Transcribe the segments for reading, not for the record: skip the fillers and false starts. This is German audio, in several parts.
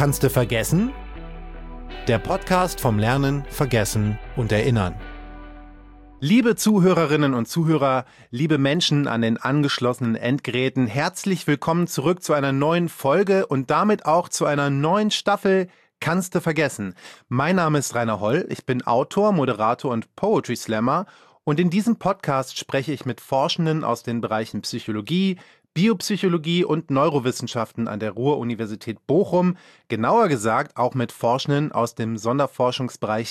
Kannst du vergessen? Der Podcast vom Lernen, Vergessen und Erinnern. Liebe Zuhörerinnen und Zuhörer, liebe Menschen an den angeschlossenen Endgeräten, herzlich willkommen zurück zu einer neuen Folge und damit auch zu einer neuen Staffel Kannst du vergessen? Mein Name ist Rainer Holl, ich bin Autor, Moderator und Poetry Slammer und in diesem Podcast spreche ich mit Forschenden aus den Bereichen Psychologie, Biopsychologie und Neurowissenschaften an der Ruhr-Universität Bochum, genauer gesagt auch mit Forschenden aus dem Sonderforschungsbereich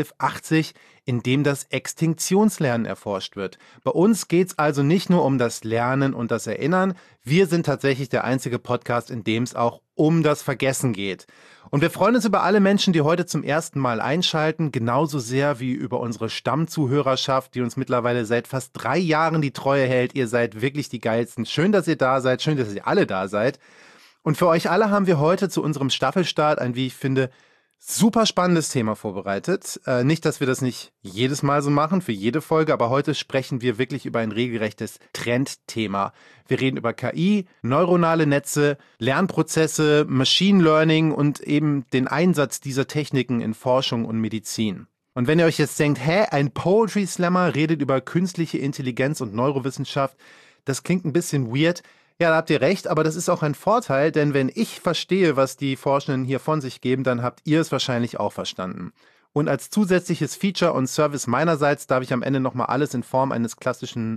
1280, in dem das Extinktionslernen erforscht wird. Bei uns geht es also nicht nur um das Lernen und das Erinnern, wir sind tatsächlich der einzige Podcast, in dem es auch um das Vergessen geht. Und wir freuen uns über alle Menschen, die heute zum ersten Mal einschalten, genauso sehr wie über unsere Stammzuhörerschaft, die uns mittlerweile seit fast 3 Jahren die Treue hält. Ihr seid wirklich die Geilsten. Schön, dass ihr da seid. Schön, dass ihr alle da seid. Und für euch alle haben wir heute zu unserem Staffelstart ein, wie ich finde, super spannendes Thema vorbereitet. Nicht, dass wir das nicht jedes Mal so machen, für jede Folge, aber heute sprechen wir wirklich über ein regelrechtes Trendthema. Wir reden über KI, neuronale Netze, Lernprozesse, Machine Learning und eben den Einsatz dieser Techniken in Forschung und Medizin. Und wenn ihr euch jetzt denkt, ein Poetry Slammer redet über künstliche Intelligenz und Neurowissenschaft, das klingt ein bisschen weird. Ja, da habt ihr recht, aber das ist auch ein Vorteil, denn wenn ich verstehe, was die Forschenden hier von sich geben, dann habt ihr es wahrscheinlich auch verstanden. Und als zusätzliches Feature und Service meinerseits darf ich am Ende nochmal alles in Form eines klassischen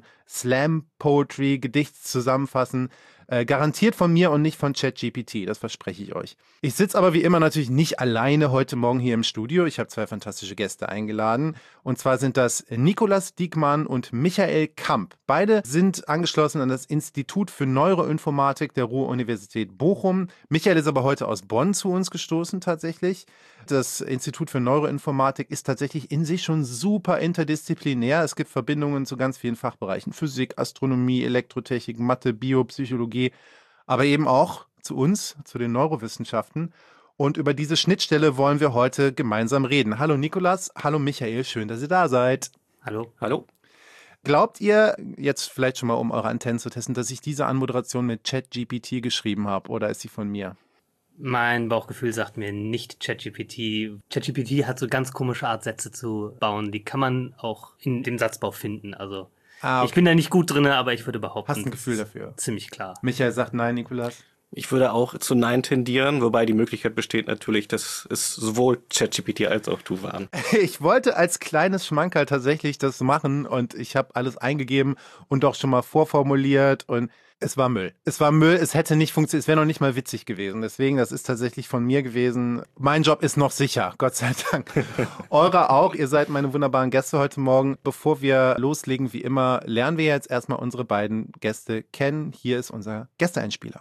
Slam-Poetry-Gedichts zusammenfassen. Garantiert von mir und nicht von ChatGPT, das verspreche ich euch. Ich sitze aber wie immer natürlich nicht alleine heute Morgen hier im Studio. Ich habe 2 fantastische Gäste eingeladen. Und zwar sind das Nicolas Diekmann und Michael Kamp. Beide sind angeschlossen an das Institut für Neuroinformatik der Ruhr-Universität Bochum. Michael ist aber heute aus Bonn zu uns gestoßen tatsächlich. Das Institut für Neuroinformatik ist tatsächlich in sich schon super interdisziplinär. Es gibt Verbindungen zu ganz vielen Fachbereichen. Physik, Astronomie, Elektrotechnik, Mathe, Biopsychologie, aber eben auch zu uns, zu den Neurowissenschaften. Und über diese Schnittstelle wollen wir heute gemeinsam reden. Hallo Nicolas, hallo Michael, schön, dass ihr da seid. Hallo. Hallo. Glaubt ihr, jetzt vielleicht schon mal um eure Antennen zu testen, dass ich diese Anmoderation mit ChatGPT geschrieben habe oder ist sie von mir? Mein Bauchgefühl sagt mir nicht ChatGPT. ChatGPT hat so ganz komische Art, Sätze zu bauen. Die kann man auch in dem Satzbau finden. Also okay. Ich bin da nicht gut drin, aber ich würde behaupten, hast ein Gefühl dafür? Ziemlich klar. Michael sagt nein, Nicolas? Ich würde auch zu Nein tendieren, wobei die Möglichkeit besteht natürlich, dass es sowohl ChatGPT als auch du waren. Ich wollte als kleines Schmankerl tatsächlich das machen und ich habe alles eingegeben und auch schon mal vorformuliert und es war Müll. Es war Müll, es hätte nicht funktioniert, es wäre noch nicht mal witzig gewesen. Deswegen, das ist tatsächlich von mir gewesen. Mein Job ist noch sicher, Gott sei Dank. Eurer auch, ihr seid meine wunderbaren Gäste heute Morgen. Bevor wir loslegen, wie immer, lernen wir jetzt erstmal unsere beiden Gäste kennen. Hier ist unser Gästeeinspieler.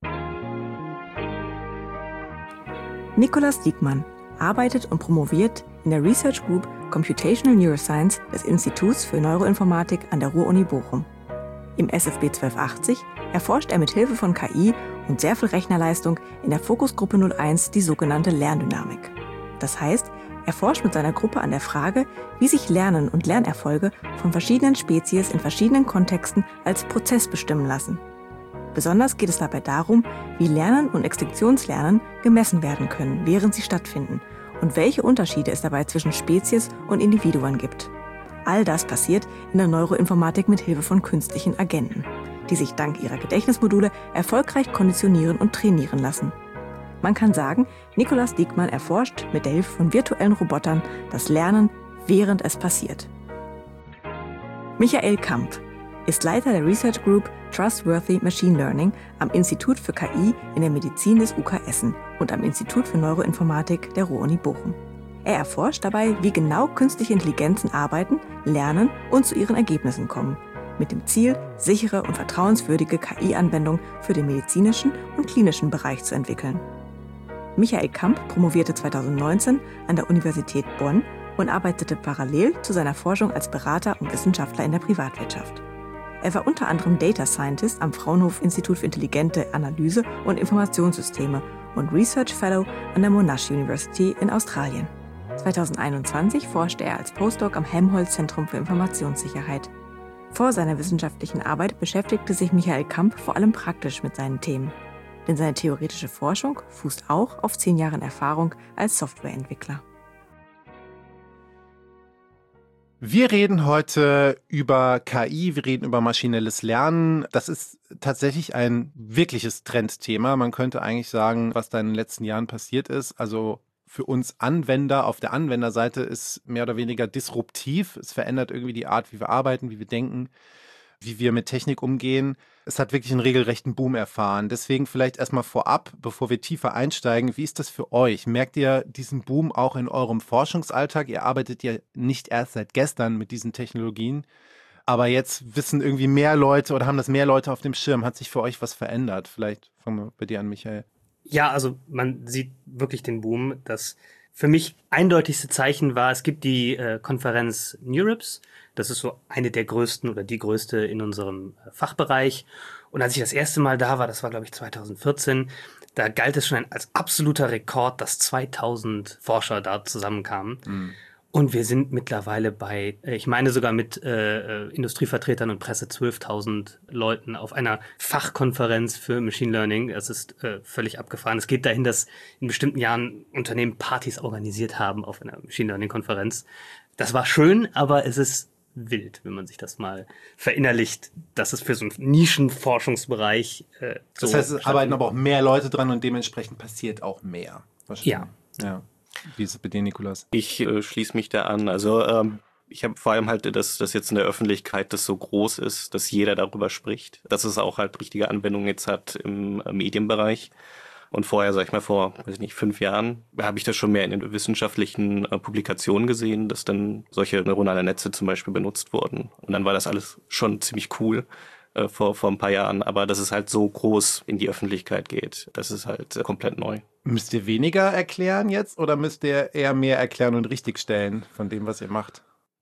Nicolas Diekmann arbeitet und promoviert in der Research Group Computational Neuroscience des Instituts für Neuroinformatik an der Ruhr-Uni Bochum. Im SFB 1280 erforscht er mit Hilfe von KI und sehr viel Rechnerleistung in der Fokusgruppe 01 die sogenannte Lerndynamik. Das heißt, er forscht mit seiner Gruppe an der Frage, wie sich Lernen und Lernerfolge von verschiedenen Spezies in verschiedenen Kontexten als Prozess bestimmen lassen. Besonders geht es dabei darum, wie Lernen und Extinktionslernen gemessen werden können, während sie stattfinden und welche Unterschiede es dabei zwischen Spezies und Individuen gibt. All das passiert in der Neuroinformatik mit Hilfe von künstlichen Agenten, die sich dank ihrer Gedächtnismodule erfolgreich konditionieren und trainieren lassen. Man kann sagen, Nicolas Diekmann erforscht mit der Hilfe von virtuellen Robotern das Lernen, während es passiert. Michael Kamp ist Leiter der Research Group Trustworthy Machine Learning am Institut für KI in der Medizin des UK Essen und am Institut für Neuroinformatik der Ruhr-Uni Bochum. Er erforscht dabei, wie genau künstliche Intelligenzen arbeiten, lernen und zu ihren Ergebnissen kommen, mit dem Ziel, sichere und vertrauenswürdige KI-Anwendungen für den medizinischen und klinischen Bereich zu entwickeln. Michael Kamp promovierte 2019 an der Universität Bonn und arbeitete parallel zu seiner Forschung als Berater und Wissenschaftler in der Privatwirtschaft. Er war unter anderem Data Scientist am Fraunhofer-Institut für intelligente Analyse und Informationssysteme und Research Fellow an der Monash University in Australien. 2021 forschte er als Postdoc am Helmholtz-Zentrum für Informationssicherheit. Vor seiner wissenschaftlichen Arbeit beschäftigte sich Michael Kamp vor allem praktisch mit seinen Themen. denn seine theoretische Forschung fußt auch auf 10 Jahren Erfahrung als Softwareentwickler. Wir reden heute über KI, wir reden über maschinelles Lernen. Das ist tatsächlich ein wirkliches Trendthema. Man könnte eigentlich sagen, was da in den letzten Jahren passiert ist. Also für uns Anwender auf der Anwenderseite ist mehr oder weniger disruptiv. Es verändert irgendwie die Art, wie wir arbeiten, wie wir denken, wie wir mit Technik umgehen. Es hat wirklich einen regelrechten Boom erfahren. Deswegen vielleicht erstmal vorab, bevor wir tiefer einsteigen, wie ist das für euch? Merkt ihr diesen Boom auch in eurem Forschungsalltag? Ihr arbeitet ja nicht erst seit gestern mit diesen Technologien, aber jetzt wissen irgendwie mehr Leute oder haben das mehr Leute auf dem Schirm. Hat sich für euch was verändert? Vielleicht fangen wir bei dir an, Michael. Ja, also man sieht wirklich den Boom. Das für mich eindeutigste Zeichen war, es gibt die Konferenz NeurIPS. Das ist so eine der größten oder die größte in unserem Fachbereich. Und als ich das erste Mal da war, das war glaube ich 2014, da galt es schon als absoluter Rekord, dass 2000 Forscher da zusammenkamen. Mhm. Und wir sind mittlerweile bei, ich meine sogar mit Industrievertretern und Presse 12.000 Leuten auf einer Fachkonferenz für Machine Learning. Das ist völlig abgefahren. Es geht dahin, dass in bestimmten Jahren Unternehmen Partys organisiert haben auf einer Machine Learning Konferenz. Das war schön, aber es ist wild, wenn man sich das mal verinnerlicht, dass es für so einen Nischenforschungsbereich so. Das heißt, es arbeiten aber auch mehr Leute dran und dementsprechend passiert auch mehr. Ja. Wie ist es bei dir, Nikolas? Ich schließe mich da an. Also ich habe vor allem halt, dass das jetzt in der Öffentlichkeit das so groß ist, dass jeder darüber spricht, dass es auch halt richtige Anwendungen jetzt hat im Medienbereich. Und vorher, sag ich mal, vor, 5 Jahren, habe ich das schon mehr in den wissenschaftlichen Publikationen gesehen, dass dann solche neuronale Netze zum Beispiel benutzt wurden. Und dann war das alles schon ziemlich cool vor ein paar Jahren. Aber dass es halt so groß in die Öffentlichkeit geht, das ist halt komplett neu. Müsst ihr weniger erklären jetzt oder müsst ihr eher mehr erklären und richtigstellen von dem, was ihr macht?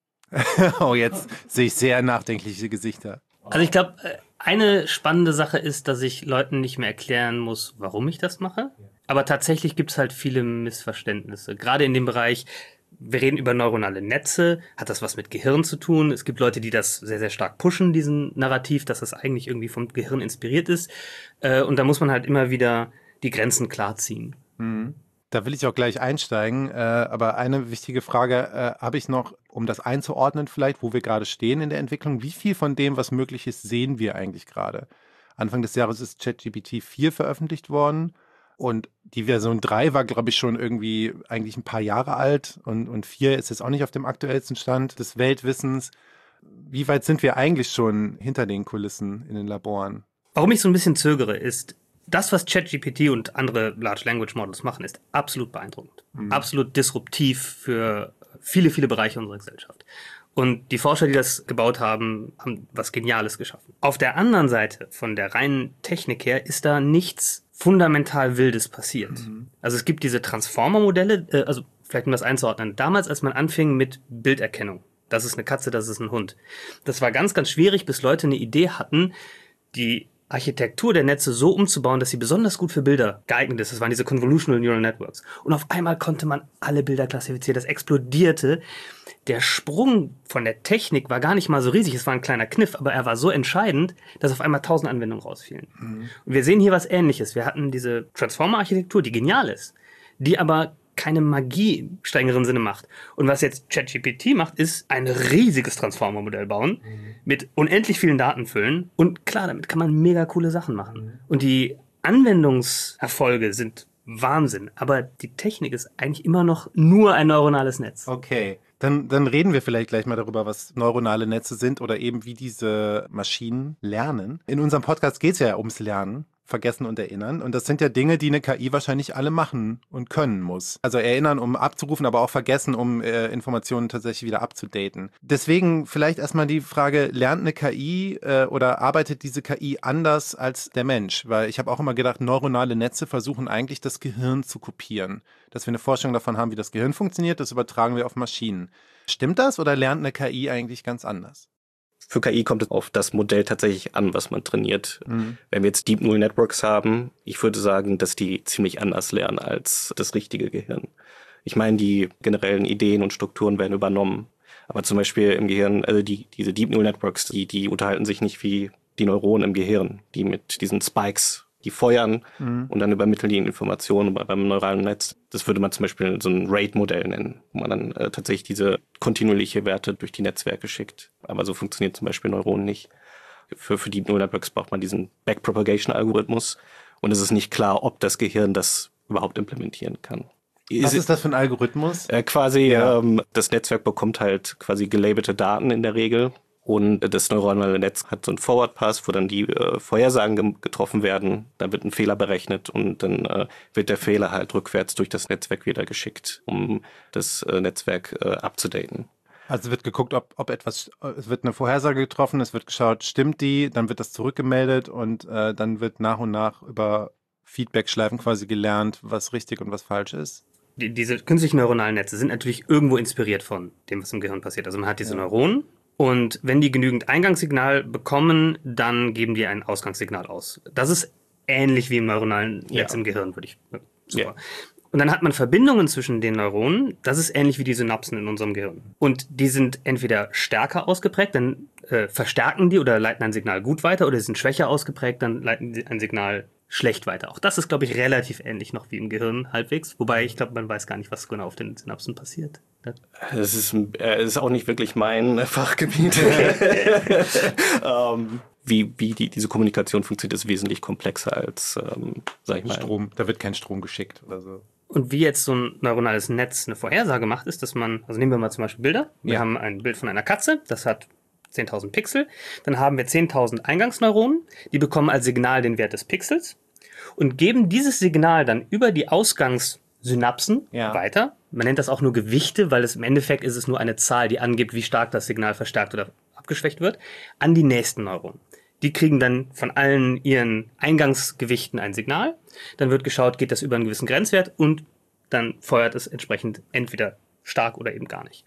Oh, jetzt sehe ich sehr nachdenkliche Gesichter. Also ich glaube, eine spannende Sache ist, dass ich Leuten nicht mehr erklären muss, warum ich das mache. Aber tatsächlich gibt es halt viele Missverständnisse. Gerade in dem Bereich, wir reden über neuronale Netze, hat das was mit Gehirn zu tun. Es gibt Leute, die das sehr, sehr stark pushen, diesen Narrativ, dass das eigentlich irgendwie vom Gehirn inspiriert ist. Und da muss man halt immer wieder die Grenzen klar ziehen. Mhm. Da will ich auch gleich einsteigen, aber eine wichtige Frage habe ich noch, um das einzuordnen vielleicht, wo wir gerade stehen in der Entwicklung. Wie viel von dem, was möglich ist, sehen wir eigentlich gerade? Anfang des Jahres ist ChatGPT 4 veröffentlicht worden und die Version 3 war, glaube ich, schon irgendwie eigentlich ein paar Jahre alt und 4 ist jetzt auch nicht auf dem aktuellsten Stand des Weltwissens. Wie weit sind wir eigentlich schon hinter den Kulissen in den Laboren? Warum ich so ein bisschen zögere, ist, das, was ChatGPT und andere Large Language Models machen, ist absolut beeindruckend. Absolut disruptiv für viele, viele Bereiche unserer Gesellschaft. Und die Forscher, die das gebaut haben, haben was Geniales geschaffen. Auf der anderen Seite, von der reinen Technik her, ist da nichts fundamental Wildes passiert. Also es gibt diese Transformer-Modelle, also vielleicht um das einzuordnen. Damals, als man anfing mit Bilderkennung, das ist eine Katze, das ist ein Hund. Das war ganz, ganz schwierig, bis Leute eine Idee hatten, die Architektur der Netze so umzubauen, dass sie besonders gut für Bilder geeignet ist. Das waren diese Convolutional Neural Networks. Und auf einmal konnte man alle Bilder klassifizieren. Das explodierte. Der Sprung von der Technik war gar nicht mal so riesig. Es war ein kleiner Kniff, aber er war so entscheidend, dass auf einmal 1000 Anwendungen rausfielen. Und wir sehen hier was Ähnliches. Wir hatten diese Transformer-Architektur, die genial ist, die aber keine Magie im strengeren Sinne macht. Und was jetzt ChatGPT macht, ist ein riesiges Transformer-Modell bauen, mit unendlich vielen Daten füllen. Und klar, damit kann man mega coole Sachen machen. Und die Anwendungserfolge sind Wahnsinn. Aber die Technik ist eigentlich immer noch nur ein neuronales Netz. Okay, dann reden wir vielleicht gleich mal darüber, was neuronale Netze sind oder eben wie diese Maschinen lernen. In unserem Podcast geht es ja ums Lernen. Vergessen und erinnern. Und das sind ja Dinge, die eine KI wahrscheinlich alle machen und können muss. Also erinnern, um abzurufen, aber auch vergessen, um Informationen tatsächlich wieder abzudaten. Deswegen vielleicht erstmal die Frage, lernt eine KI oder arbeitet diese KI anders als der Mensch? Weil ich habe auch immer gedacht, neuronale Netze versuchen eigentlich das Gehirn zu kopieren. Dass wir eine Vorstellung davon haben, wie das Gehirn funktioniert, das übertragen wir auf Maschinen. Stimmt das oder lernt eine KI eigentlich ganz anders? Für KI kommt es auf das Modell tatsächlich an, was man trainiert. Wenn wir jetzt Deep Neural Networks haben, ich würde sagen, dass die ziemlich anders lernen als das richtige Gehirn. Ich meine, die generellen Ideen und Strukturen werden übernommen. Aber zum Beispiel im Gehirn, also diese Deep Neural Networks, die unterhalten sich nicht wie die Neuronen im Gehirn, die mit diesen Spikes die feuern und dann übermitteln die Informationen beim neuralen Netz. Das würde man zum Beispiel so ein RAID-Modell nennen, wo man dann tatsächlich diese kontinuierliche Werte durch die Netzwerke schickt. Aber so funktioniert zum Beispiel Neuronen nicht. Für Deep Neural Networks braucht man diesen Backpropagation-Algorithmus und es ist nicht klar, ob das Gehirn das überhaupt implementieren kann. Was ist das für ein Algorithmus? Das Netzwerk bekommt halt quasi gelabelte Daten in der Regel. Und das neuronale Netz hat so einen Forward Pass, wo dann die Vorhersagen getroffen werden. Dann wird ein Fehler berechnet und dann wird der Fehler halt rückwärts durch das Netzwerk wieder geschickt, um das Netzwerk abzudaten. Also wird geguckt, ob etwas, es wird eine Vorhersage getroffen, es wird geschaut, stimmt die, dann wird das zurückgemeldet und dann wird nach und nach über Feedback-Schleifen quasi gelernt, was richtig und was falsch ist. Diese künstlichen neuronalen Netze sind natürlich irgendwo inspiriert von dem, was im Gehirn passiert. Also man hat diese Neuronen. Und wenn die genügend Eingangssignal bekommen, dann geben die ein Ausgangssignal aus. Das ist ähnlich wie im neuronalen Netz im Gehirn, würde ich sagen. Ja. Und dann hat man Verbindungen zwischen den Neuronen. Das ist ähnlich wie die Synapsen in unserem Gehirn. Und die sind entweder stärker ausgeprägt, dann verstärken die oder leiten ein Signal gut weiter, oder sie sind schwächer ausgeprägt, dann leiten sie ein Signal schlecht weiter. Auch das ist, glaube ich, relativ ähnlich noch wie im Gehirn halbwegs. Wobei, ich glaube, man weiß gar nicht, was genau auf den Synapsen passiert. Das ist auch nicht wirklich mein Fachgebiet. Wie diese Kommunikation funktioniert, ist wesentlich komplexer als, sag ich mal. Strom, da wird kein Strom geschickt oder so. Und wie jetzt so ein neuronales Netz eine Vorhersage macht, ist, dass man, also nehmen wir mal zum Beispiel Bilder. Wir haben ein Bild von einer Katze, das hat 10.000 Pixel. Dann haben wir 10.000 Eingangsneuronen, die bekommen als Signal den Wert des Pixels und geben dieses Signal dann über die Ausgangssynapsen weiter. Man nennt das auch nur Gewichte, weil es im Endeffekt ist es nur eine Zahl, die angibt, wie stark das Signal verstärkt oder abgeschwächt wird, an die nächsten Neuronen. Die kriegen dann von allen ihren Eingangsgewichten ein Signal. Dann wird geschaut, geht das über einen gewissen Grenzwert und dann feuert es entsprechend entweder stark oder eben gar nicht.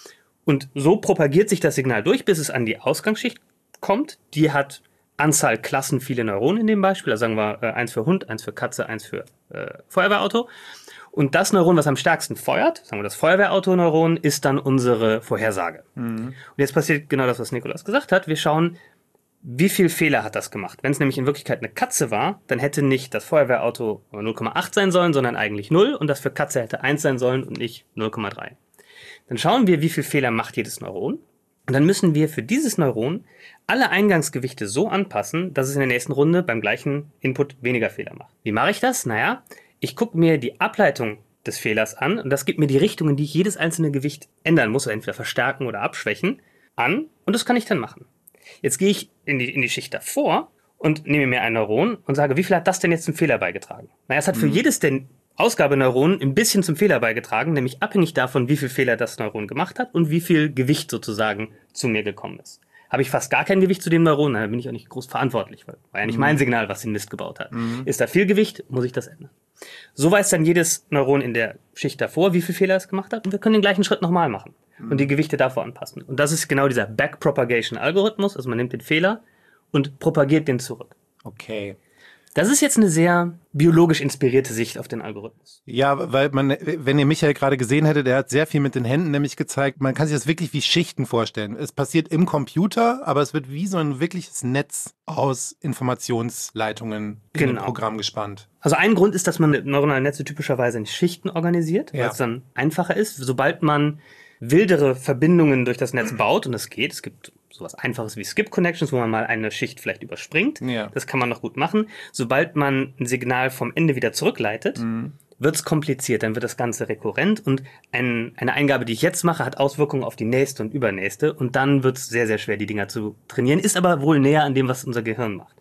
Und so propagiert sich das Signal durch, bis es an die Ausgangsschicht kommt. Die hat Anzahl Klassen viele Neuronen in dem Beispiel. Also sagen wir 1 für Hund, 1 für Katze, 1 für Feuerwehrauto. Und das Neuron, was am stärksten feuert, sagen wir das Feuerwehrautoneuron, ist dann unsere Vorhersage. Und jetzt passiert genau das, was Nikolas gesagt hat. Wir schauen, wie viel Fehler hat das gemacht. Wenn es nämlich in Wirklichkeit eine Katze war, dann hätte nicht das Feuerwehrauto 0,8 sein sollen, sondern eigentlich 0. Und das für Katze hätte 1 sein sollen und nicht 0,3. Dann schauen wir, wie viel Fehler macht jedes Neuron. Und dann müssen wir für dieses Neuron alle Eingangsgewichte so anpassen, dass es in der nächsten Runde beim gleichen Input weniger Fehler macht. Wie mache ich das? Naja, ich gucke mir die Ableitung des Fehlers an und das gibt mir die Richtung, in die ich jedes einzelne Gewicht ändern muss, oder entweder verstärken oder abschwächen, an. Und das kann ich dann machen. Jetzt gehe ich in die Schicht davor und nehme mir ein Neuron und sage, wie viel hat das denn jetzt zum Fehler beigetragen? Naja, es hat für jedes der Ausgabeneuronen ein bisschen zum Fehler beigetragen, nämlich abhängig davon, wie viel Fehler das Neuron gemacht hat und wie viel Gewicht sozusagen zu mir gekommen ist. Habe ich fast gar kein Gewicht zu dem Neuron, dann bin ich auch nicht groß verantwortlich, weil war ja nicht mein Signal, was den Mist gebaut hat. Ist da viel Gewicht, muss ich das ändern. So weiß dann jedes Neuron in der Schicht davor, wie viel Fehler es gemacht hat und wir können den gleichen Schritt nochmal machen und die Gewichte davor anpassen. Und das ist genau dieser Backpropagation-Algorithmus, also man nimmt den Fehler und propagiert den zurück. Okay. Das ist jetzt eine sehr biologisch inspirierte Sicht auf den Algorithmus. Ja, weil wenn ihr Michael gerade gesehen hättet, der hat sehr viel mit den Händen nämlich gezeigt, man kann sich das wirklich wie Schichten vorstellen. Es passiert im Computer, aber es wird wie so ein wirkliches Netz aus Informationsleitungen in dem Programm gespannt. Also ein Grund ist, dass man neuronale Netze typischerweise in Schichten organisiert, weil es dann einfacher ist. Sobald man wildere Verbindungen durch das Netz baut, und das geht, es gibt sowas Einfaches wie Skip-Connections, wo man mal eine Schicht vielleicht überspringt. Ja. Das kann man noch gut machen. Sobald man ein Signal vom Ende wieder zurückleitet, wird es kompliziert. Dann wird das Ganze rekurrent und eine Eingabe, die ich jetzt mache, hat Auswirkungen auf die nächste und übernächste. Und dann wird es sehr, sehr schwer, die Dinger zu trainieren. Ist aber wohl näher an dem, was unser Gehirn macht.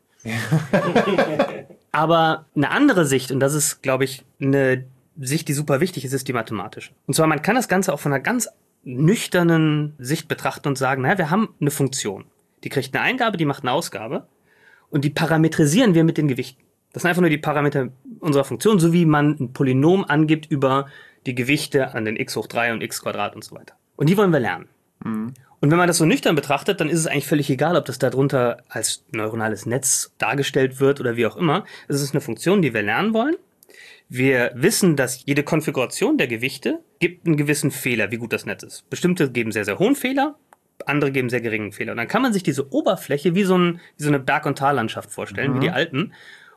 Aber eine andere Sicht, und das ist, glaube ich, eine Sicht, die super wichtig ist, ist die mathematische. Und zwar, man kann das Ganze auch von einer ganz nüchternen Sicht betrachten und sagen, naja, wir haben eine Funktion. Die kriegt eine Eingabe, die macht eine Ausgabe und die parametrisieren wir mit den Gewichten. Das sind einfach nur die Parameter unserer Funktion, so wie man ein Polynom angibt über die Gewichte an den x hoch 3 und x Quadrat und so weiter. Und die wollen wir lernen. Und wenn man das so nüchtern betrachtet, dann ist es eigentlich völlig egal, ob das darunter als neuronales Netz dargestellt wird oder wie auch immer. Es ist eine Funktion, die wir lernen wollen. Wir wissen, dass jede Konfiguration der Gewichte gibt einen gewissen Fehler, wie gut das Netz ist. Bestimmte geben sehr, sehr hohen Fehler, andere geben sehr geringen Fehler. Und dann kann man sich diese Oberfläche wie so eine Berg- und Tallandschaft vorstellen, wie die Alpen.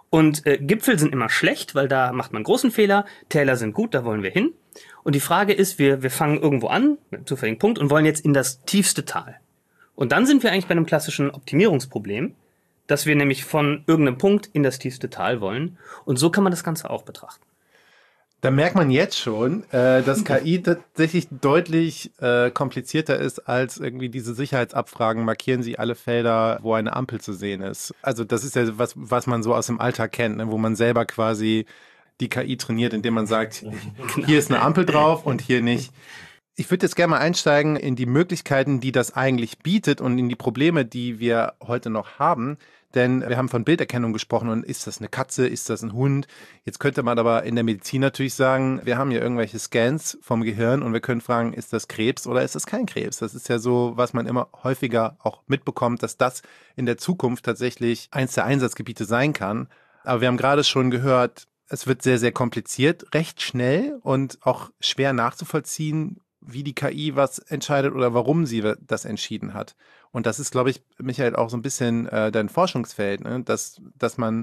Und Gipfel sind immer schlecht, weil da macht man großen Fehler. Täler sind gut, da wollen wir hin. Und die Frage ist, wir fangen irgendwo an, mit einem zufälligen Punkt, und wollen jetzt in das tiefste Tal. Und dann sind wir eigentlich bei einem klassischen Optimierungsproblem, dass wir nämlich von irgendeinem Punkt in das tiefste Tal wollen. Und so kann man das Ganze auch betrachten. Da merkt man jetzt schon, dass KI tatsächlich deutlich komplizierter ist als irgendwie diese Sicherheitsabfragen. Markieren Sie alle Felder, wo eine Ampel zu sehen ist. Also das ist ja was man so aus dem Alltag kennt, ne? Wo man selber quasi die KI trainiert, indem man sagt, hier ist eine Ampel drauf und hier nicht. Ich würde jetzt gerne mal einsteigen in die Möglichkeiten, die das eigentlich bietet und in die Probleme, die wir heute noch haben. Denn wir haben von Bilderkennung gesprochen und ist das eine Katze, ist das ein Hund? Jetzt könnte man aber in der Medizin natürlich sagen, wir haben hier irgendwelche Scans vom Gehirn und wir können fragen, ist das Krebs oder ist das kein Krebs? Das ist ja so, was man immer häufiger auch mitbekommt, dass das in der Zukunft tatsächlich eins der Einsatzgebiete sein kann. Aber wir haben gerade schon gehört, es wird sehr, sehr kompliziert, recht schnell und auch schwer nachzuvollziehen, wie die KI was entscheidet oder warum sie das entschieden hat. Und das ist, glaube ich, Michael, auch so ein bisschen dein Forschungsfeld, ne? Dass man,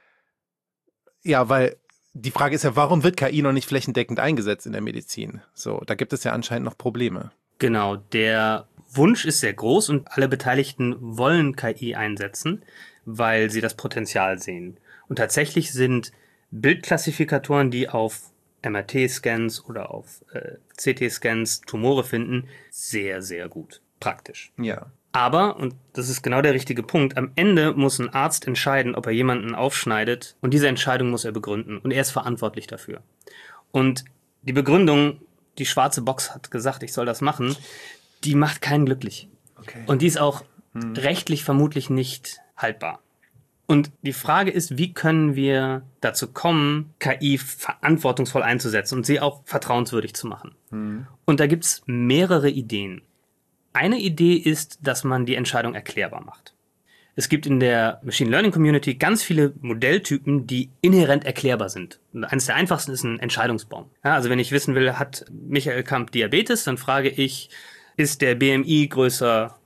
ja, weil die Frage ist ja, warum wird KI noch nicht flächendeckend eingesetzt in der Medizin? So, da gibt es ja anscheinend noch Probleme. Genau, der Wunsch ist sehr groß und alle Beteiligten wollen KI einsetzen, weil sie das Potenzial sehen. Und tatsächlich sind Bildklassifikatoren, die auf MRT-Scans oder auf CT-Scans Tumore finden, sehr, sehr gut. Praktisch. Ja. Aber, und das ist genau der richtige Punkt, am Ende muss ein Arzt entscheiden, ob er jemanden aufschneidet, und diese Entscheidung muss er begründen. Und er ist verantwortlich dafür. Und die Begründung, die schwarze Box hat gesagt, ich soll das machen, die macht keinen glücklich. Okay. Und die ist auch rechtlich vermutlich nicht haltbar. Und die Frage ist, wie können wir dazu kommen, KI verantwortungsvoll einzusetzen und sie auch vertrauenswürdig zu machen? Und da gibt's mehrere Ideen. Eine Idee ist, dass man die Entscheidung erklärbar macht. Es gibt in der Machine Learning Community ganz viele Modelltypen, die inhärent erklärbar sind. Und eines der einfachsten ist ein Entscheidungsbaum. Ja, also wenn ich wissen will, hat Michael Kamp Diabetes, dann frage ich, ist der BMI größer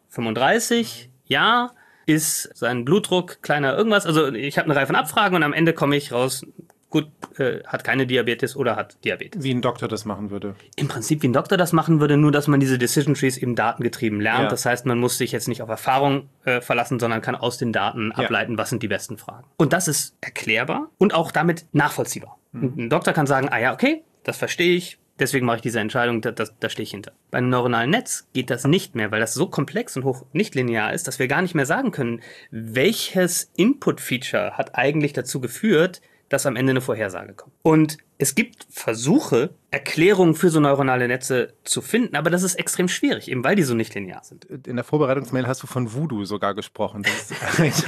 35? Ja. Ist sein Blutdruck kleiner irgendwas? Also ich habe eine Reihe von Abfragen und am Ende komme ich raus, gut, hat keine Diabetes oder hat Diabetes. Wie ein Doktor das machen würde. Im Prinzip wie ein Doktor das machen würde, nur dass man diese Decision Trees eben datengetrieben lernt. Ja. Das heißt, man muss sich jetzt nicht auf Erfahrung verlassen, sondern kann aus den Daten ableiten, was sind die besten Fragen. Und das ist erklärbar und auch damit nachvollziehbar. Ein Doktor kann sagen, ah ja, okay, das verstehe ich. Deswegen mache ich diese Entscheidung, da stehe ich hinter. Bei einem neuronalen Netz geht das nicht mehr, weil das so komplex und hoch nicht linear ist, dass wir gar nicht mehr sagen können, welches Input-Feature hat eigentlich dazu geführt, dass am Ende eine Vorhersage kommt. Und es gibt Versuche, Erklärungen für so neuronale Netze zu finden, aber das ist extrem schwierig, eben weil die so nicht linear sind. In der Vorbereitungsmail hast du von Voodoo sogar gesprochen. Das ist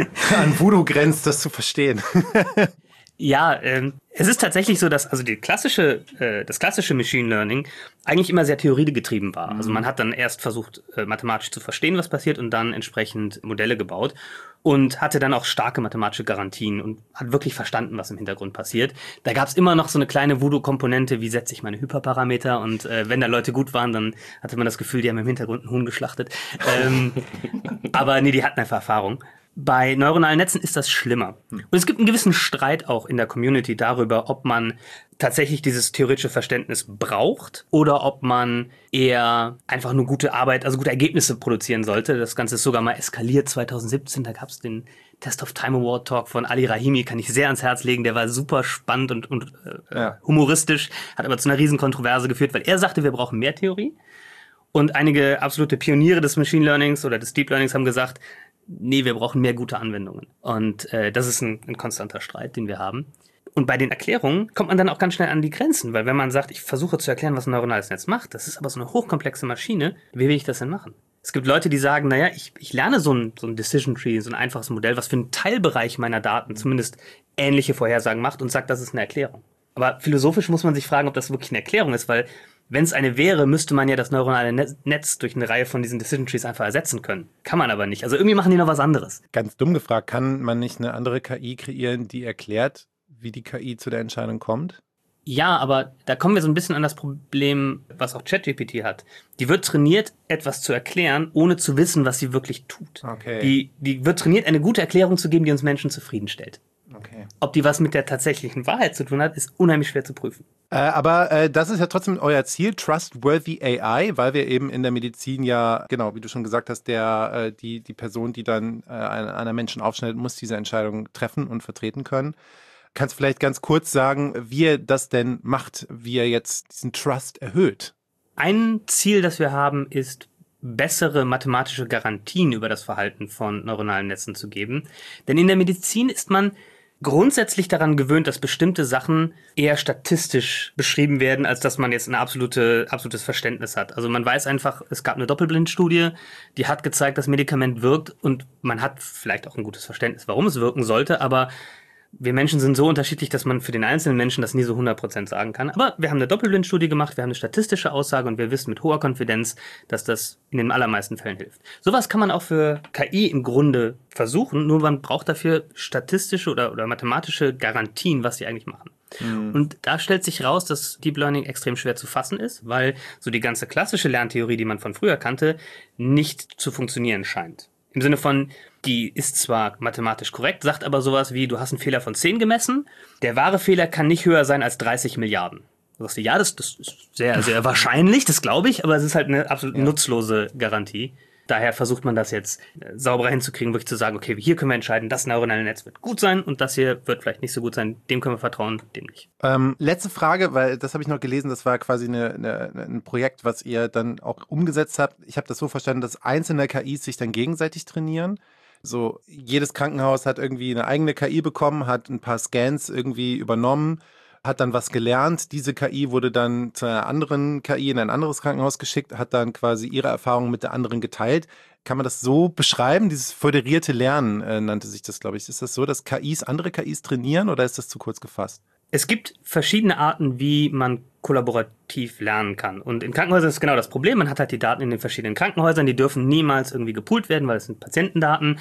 an Voodoo grenzt, das zu verstehen. Ja, es ist tatsächlich so, dass also das klassische Machine Learning eigentlich immer sehr theoriegetrieben war. Also man hat dann erst versucht, mathematisch zu verstehen, was passiert, und dann entsprechend Modelle gebaut und hatte dann auch starke mathematische Garantien und hat wirklich verstanden, was im Hintergrund passiert. Da gab es immer noch so eine kleine Voodoo-Komponente, wie setze ich meine Hyperparameter, und wenn da Leute gut waren, dann hatte man das Gefühl, die haben im Hintergrund einen Huhn geschlachtet. Aber nee, die hatten einfach Erfahrung. Bei neuronalen Netzen ist das schlimmer. Und es gibt einen gewissen Streit auch in der Community darüber, ob man tatsächlich dieses theoretische Verständnis braucht oder ob man eher einfach nur gute Arbeit, also gute Ergebnisse produzieren sollte. Das Ganze ist sogar mal eskaliert 2017. Da gab es den Test of Time Award Talk von Ali Rahimi, kann ich sehr ans Herz legen. Der war super spannend und humoristisch, hat aber zu einer riesen Kontroverse geführt, weil er sagte, wir brauchen mehr Theorie. Und einige absolute Pioniere des Machine Learnings oder des Deep Learnings haben gesagt, nee, wir brauchen mehr gute Anwendungen. Und das ist ein konstanter Streit, den wir haben. Und bei den Erklärungen kommt man dann auch ganz schnell an die Grenzen, weil wenn man sagt, ich versuche zu erklären, was ein neuronales Netz macht, das ist aber so eine hochkomplexe Maschine, wie will ich das denn machen? Es gibt Leute, die sagen, naja, ich lerne so ein Decision Tree, so ein einfaches Modell, was für einen Teilbereich meiner Daten zumindest ähnliche Vorhersagen macht, und sagt, das ist eine Erklärung. Aber philosophisch muss man sich fragen, ob das wirklich eine Erklärung ist, weil wenn es eine wäre, müsste man ja das neuronale Netz durch eine Reihe von diesen Decision Trees einfach ersetzen können. Kann man aber nicht. Also irgendwie machen die noch was anderes. Ganz dumm gefragt, kann man nicht eine andere KI kreieren, die erklärt, wie die KI zu der Entscheidung kommt? Ja, aber da kommen wir so ein bisschen an das Problem, was auch ChatGPT hat. Die wird trainiert, etwas zu erklären, ohne zu wissen, was sie wirklich tut. Okay. Die wird trainiert, eine gute Erklärung zu geben, die uns Menschen zufriedenstellt. Okay. Ob die was mit der tatsächlichen Wahrheit zu tun hat, ist unheimlich schwer zu prüfen. Aber das ist ja trotzdem euer Ziel, Trustworthy AI, weil wir eben in der Medizin ja, genau, wie du schon gesagt hast, die Person, die dann einer Menschen aufschneidet, muss diese Entscheidung treffen und vertreten können. Kannst du vielleicht ganz kurz sagen, wie ihr das denn macht, wie ihr jetzt diesen Trust erhöht? Ein Ziel, das wir haben, ist, bessere mathematische Garantien über das Verhalten von neuronalen Netzen zu geben. Denn in der Medizin ist man grundsätzlich daran gewöhnt, dass bestimmte Sachen eher statistisch beschrieben werden, als dass man jetzt ein absolutes Verständnis hat. Also man weiß einfach, es gab eine Doppelblindstudie, die hat gezeigt, das Medikament wirkt und man hat vielleicht auch ein gutes Verständnis, warum es wirken sollte, aber wir Menschen sind so unterschiedlich, dass man für den einzelnen Menschen das nie so 100% sagen kann. Aber wir haben eine Doppelblindstudie gemacht, wir haben eine statistische Aussage und wir wissen mit hoher Konfidenz, dass das in den allermeisten Fällen hilft. Sowas kann man auch für KI im Grunde versuchen, nur man braucht dafür statistische oder mathematische Garantien, was sie eigentlich machen. Und da stellt sich raus, dass Deep Learning extrem schwer zu fassen ist, weil so die ganze klassische Lerntheorie, die man von früher kannte, nicht zu funktionieren scheint. Im Sinne von, die ist zwar mathematisch korrekt, sagt aber sowas wie, du hast einen Fehler von 10 gemessen, der wahre Fehler kann nicht höher sein als 30 Milliarden. Du sagst, ja, das ist sehr, sehr wahrscheinlich, das glaube ich, aber es ist halt eine absolut nutzlose Garantie. Daher versucht man das jetzt sauberer hinzukriegen, wirklich zu sagen, okay, hier können wir entscheiden, das neuronale Netz wird gut sein und das hier wird vielleicht nicht so gut sein, dem können wir vertrauen, dem nicht. Letzte Frage, weil das habe ich noch gelesen, das war quasi ein Projekt, was ihr dann auch umgesetzt habt. Ich habe das so verstanden, dass einzelne KIs sich dann gegenseitig trainieren. So, jedes Krankenhaus hat irgendwie eine eigene KI bekommen, hat ein paar Scans irgendwie übernommen, hat dann was gelernt. Diese KI wurde dann zu einer anderen KI in ein anderes Krankenhaus geschickt, hat dann quasi ihre Erfahrungen mit der anderen geteilt. Kann man das so beschreiben? Dieses föderierte Lernen nannte sich das, glaube ich. Ist das so, dass KIs andere KIs trainieren oder ist das zu kurz gefasst? Es gibt verschiedene Arten, wie man kollaborativ lernen kann. Und in Krankenhäusern ist genau das Problem. Man hat halt die Daten in den verschiedenen Krankenhäusern, die dürfen niemals irgendwie gepoolt werden, weil es sind Patientendaten.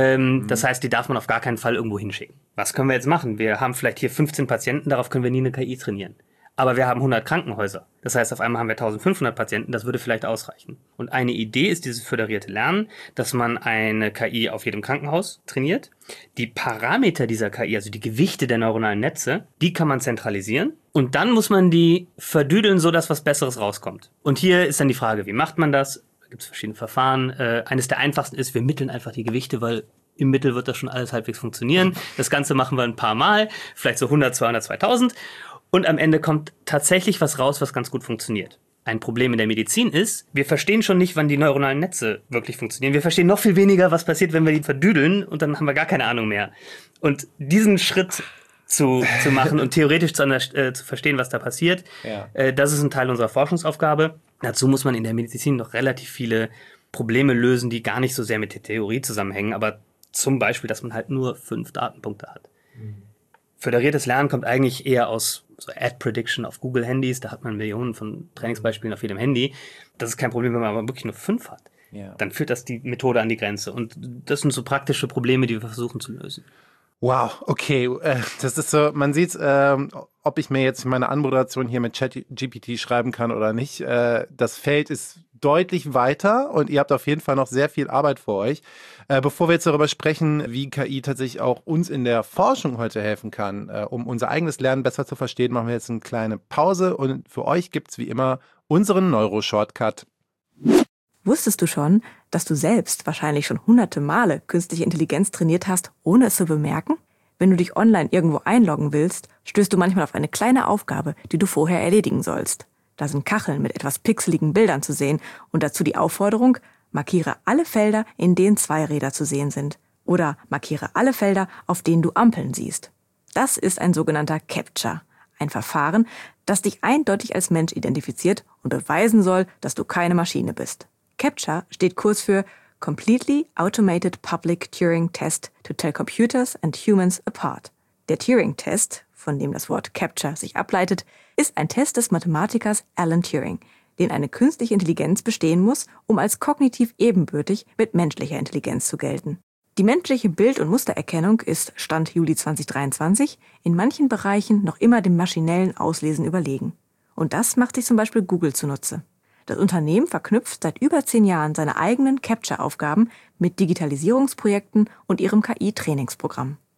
Das heißt, die darf man auf gar keinen Fall irgendwo hinschicken. Was können wir jetzt machen? Wir haben vielleicht hier 15 Patienten, darauf können wir nie eine KI trainieren. Aber wir haben 100 Krankenhäuser. Das heißt, auf einmal haben wir 1500 Patienten, das würde vielleicht ausreichen. Und eine Idee ist dieses föderierte Lernen, dass man eine KI auf jedem Krankenhaus trainiert. Die Parameter dieser KI, also die Gewichte der neuronalen Netze, die kann man zentralisieren. Und dann muss man die verdüdeln, sodass was Besseres rauskommt. Und hier ist dann die Frage, wie macht man das? Da gibt es verschiedene Verfahren. Eines der einfachsten ist, wir mitteln einfach die Gewichte, weil im Mittel wird das schon alles halbwegs funktionieren. Das Ganze machen wir ein paar Mal, vielleicht so 100, 200, 2000. Und am Ende kommt tatsächlich was raus, was ganz gut funktioniert. Ein Problem in der Medizin ist, wir verstehen schon nicht, wann die neuronalen Netze wirklich funktionieren. Wir verstehen noch viel weniger, was passiert, wenn wir die verdüdeln und dann haben wir gar keine Ahnung mehr. Und diesen Schritt zu machen und theoretisch zu verstehen, was da passiert, das ist ein Teil unserer Forschungsaufgabe. Dazu muss man in der Medizin noch relativ viele Probleme lösen, die gar nicht so sehr mit der Theorie zusammenhängen, aber zum Beispiel, dass man halt nur 5 Datenpunkte hat. Föderiertes Lernen kommt eigentlich eher aus so Ad Prediction auf Google-Handys, da hat man Millionen von Trainingsbeispielen auf jedem Handy. Das ist kein Problem, wenn man aber wirklich nur 5 hat. Ja. Dann führt das die Methode an die Grenze. Und das sind so praktische Probleme, die wir versuchen zu lösen. Wow, okay. Das ist so, man sieht, ob ich mir jetzt meine Anmoderation hier mit ChatGPT schreiben kann oder nicht. Das Feld ist deutlich weiter und ihr habt auf jeden Fall noch sehr viel Arbeit vor euch. Bevor wir jetzt darüber sprechen, wie KI tatsächlich auch uns in der Forschung heute helfen kann, um unser eigenes Lernen besser zu verstehen, machen wir jetzt eine kleine Pause und für euch gibt's wie immer unseren Neuro-Shortcut. Wusstest du schon, dass du selbst wahrscheinlich schon hunderte Male künstliche Intelligenz trainiert hast, ohne es zu bemerken? Wenn du dich online irgendwo einloggen willst, stößt du manchmal auf eine kleine Aufgabe, die du vorher erledigen sollst. Da sind Kacheln mit etwas pixeligen Bildern zu sehen und dazu die Aufforderung, markiere alle Felder, in denen 2 Räder zu sehen sind. Oder markiere alle Felder, auf denen du Ampeln siehst. Das ist ein sogenannter CAPTCHA. Ein Verfahren, das dich eindeutig als Mensch identifiziert und beweisen soll, dass du keine Maschine bist. CAPTCHA steht kurz für Completely Automated Public Turing Test to Tell Computers and Humans Apart. Der Turing-Test, von dem das Wort CAPTCHA sich ableitet, ist ein Test des Mathematikers Alan Turing, den eine künstliche Intelligenz bestehen muss, um als kognitiv ebenbürtig mit menschlicher Intelligenz zu gelten. Die menschliche Bild- und Mustererkennung ist, Stand Juli 2023, in manchen Bereichen noch immer dem maschinellen Auslesen überlegen. Und das macht sich zum Beispiel Google zunutze. Das Unternehmen verknüpft seit über 10 Jahren seine eigenen CAPTCHA-Aufgaben mit Digitalisierungsprojekten und ihrem KI-Trainingsprogramm.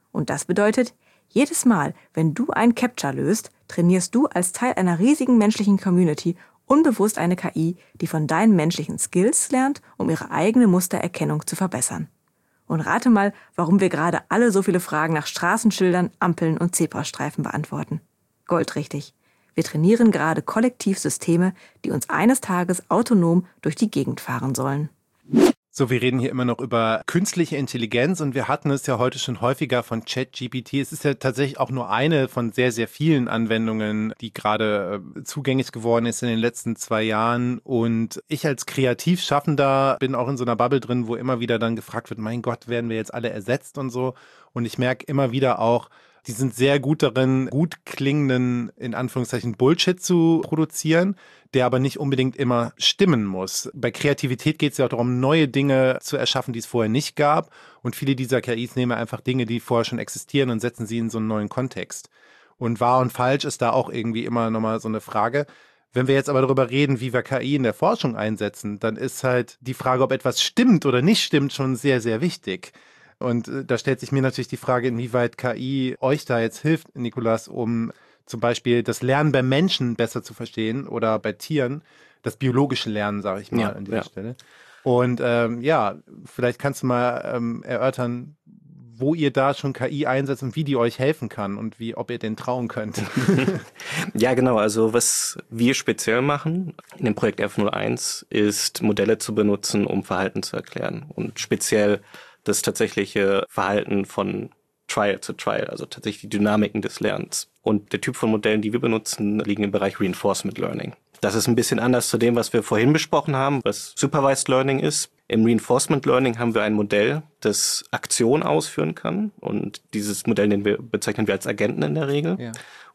Und das bedeutet, jedes Mal, wenn du ein CAPTCHA löst, trainierst du als Teil einer riesigen menschlichen Community unbewusst eine KI, die von deinen menschlichen Skills lernt, um ihre eigene Mustererkennung zu verbessern. Und rate mal, warum wir gerade alle so viele Fragen nach Straßenschildern, Ampeln und Zebrastreifen beantworten. Goldrichtig. Wir trainieren gerade kollektiv Systeme, die uns eines Tages autonom durch die Gegend fahren sollen. So, wir reden hier immer noch über künstliche Intelligenz und wir hatten es ja heute schon häufiger von ChatGPT. Es ist ja tatsächlich auch nur eine von sehr, sehr vielen Anwendungen, die gerade zugänglich geworden ist in den letzten 2 Jahren. Und ich als Kreativschaffender bin auch in so einer Bubble drin, wo immer wieder dann gefragt wird, mein Gott, werden wir jetzt alle ersetzt und so. Und ich merke immer wieder auch, die sind sehr gut darin, gut klingenden, in Anführungszeichen, Bullshit zu produzieren, der aber nicht unbedingt immer stimmen muss. Bei Kreativität geht es ja auch darum, neue Dinge zu erschaffen, die es vorher nicht gab. Und viele dieser KIs nehmen einfach Dinge, die vorher schon existieren und setzen sie in so einen neuen Kontext. Und wahr und falsch ist da auch irgendwie immer nochmal so eine Frage. Wenn wir jetzt aber darüber reden, wie wir KI in der Forschung einsetzen, dann ist halt die Frage, ob etwas stimmt oder nicht stimmt, schon sehr, sehr wichtig. Und da stellt sich mir natürlich die Frage, inwieweit KI euch da jetzt hilft, Nicolas, um zum Beispiel das Lernen bei Menschen besser zu verstehen oder bei Tieren, das biologische Lernen, sage ich mal an dieser Stelle. Und vielleicht kannst du mal erörtern, wo ihr da schon KI einsetzt und wie die euch helfen kann und ob ihr denen trauen könnt. Ja, genau. Also was wir speziell machen in dem Projekt F01 ist, Modelle zu benutzen, um Verhalten zu erklären. Und speziell das tatsächliche Verhalten von Trial zu Trial, also tatsächlich die Dynamiken des Lernens. Und der Typ von Modellen, die wir benutzen, liegen im Bereich Reinforcement Learning. Das ist ein bisschen anders zu dem, was wir vorhin besprochen haben, was Supervised Learning ist. Im Reinforcement Learning haben wir ein Modell, das Aktion ausführen kann. Und dieses Modell bezeichnen wir als Agenten in der Regel. Ja.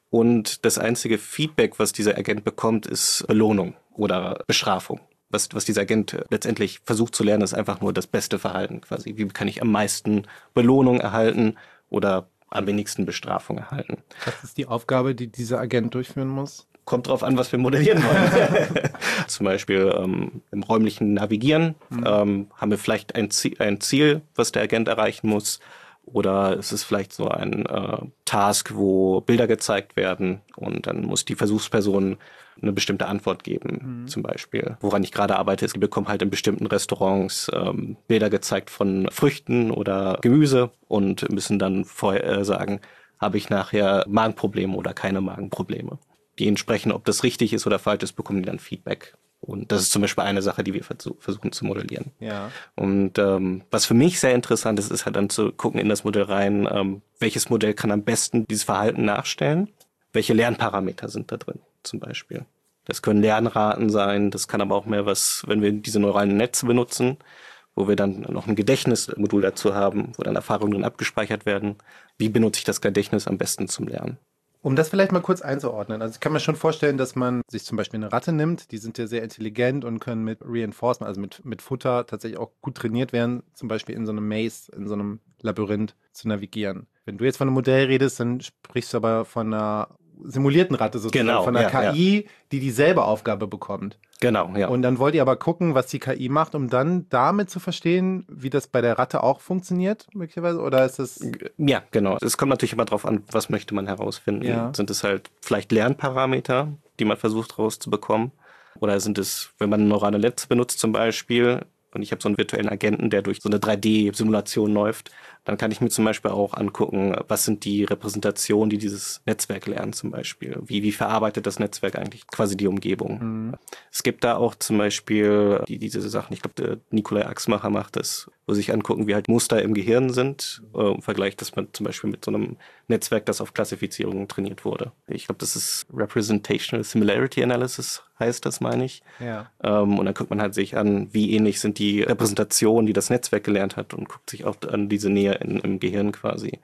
Und das einzige Feedback, was dieser Agent bekommt, ist Belohnung oder Bestrafung. Was dieser Agent letztendlich versucht zu lernen, ist einfach nur das beste Verhalten quasi. Wie kann ich am meisten Belohnung erhalten oder am wenigsten Bestrafung erhalten? Was ist die Aufgabe, die dieser Agent durchführen muss? Kommt drauf an, was wir modellieren wollen. Zum Beispiel im räumlichen Navigieren haben wir vielleicht ein Ziel, was der Agent erreichen muss. Oder es ist vielleicht so ein Task, wo Bilder gezeigt werden und dann muss die Versuchsperson eine bestimmte Antwort geben. Zum Beispiel, woran ich gerade arbeite, ich bekomme halt in bestimmten Restaurants Bilder gezeigt von Früchten oder Gemüse und müssen dann vorher sagen, habe ich nachher Magenprobleme oder keine Magenprobleme. Die entsprechend, ob das richtig ist oder falsch ist, bekommen die dann Feedback. Und das ist zum Beispiel eine Sache, die wir versuchen zu modellieren. Ja. Und was für mich sehr interessant ist, ist halt dann zu gucken in das Modell rein, welches Modell kann am besten dieses Verhalten nachstellen, welche Lernparameter sind da drin zum Beispiel. Das können Lernraten sein, das kann aber auch mehr was, wenn wir diese neuralen Netze benutzen, wo wir dann noch ein Gedächtnismodul dazu haben, wo dann Erfahrungen drin abgespeichert werden. Wie benutze ich das Gedächtnis am besten zum Lernen? Um das vielleicht mal kurz einzuordnen. Also ich kann mir schon vorstellen, dass man sich zum Beispiel eine Ratte nimmt, die sind ja sehr intelligent und können mit Reinforcement, also mit Futter tatsächlich auch gut trainiert werden, zum Beispiel in so einem Maze, in so einem Labyrinth zu navigieren. Wenn du jetzt von einem Modell redest, dann sprichst du aber von einer simulierten Ratte sozusagen, genau, von einer KI, die dieselbe Aufgabe bekommt. Genau, ja. Und dann wollt ihr aber gucken, was die KI macht, um dann damit zu verstehen, wie das bei der Ratte auch funktioniert, möglicherweise? Oder ist das... Ja, genau. Es kommt natürlich immer darauf an, was möchte man herausfinden. Ja. Sind es halt vielleicht Lernparameter, die man versucht rauszubekommen? Oder sind es, wenn man neurale Netze benutzt zum Beispiel, und ich habe so einen virtuellen Agenten, der durch so eine 3D-Simulation läuft, dann kann ich mir zum Beispiel auch angucken, was sind die Repräsentationen, die dieses Netzwerk lernt zum Beispiel. Wie verarbeitet das Netzwerk eigentlich quasi die Umgebung? Es gibt da auch zum Beispiel diese Sachen, ich glaube, der Nikolai Axmacher macht das, wo sich angucken, wie halt Muster im Gehirn sind, im Vergleich, dass man zum Beispiel mit so einem Netzwerk, das auf Klassifizierung trainiert wurde. Ich glaube, das ist Representational Similarity Analysis, heißt das, meine ich. Ja. Und dann guckt man halt sich an, wie ähnlich sind die Repräsentationen, die das Netzwerk gelernt hat und guckt sich auch an diese Nähe im Gehirn quasi.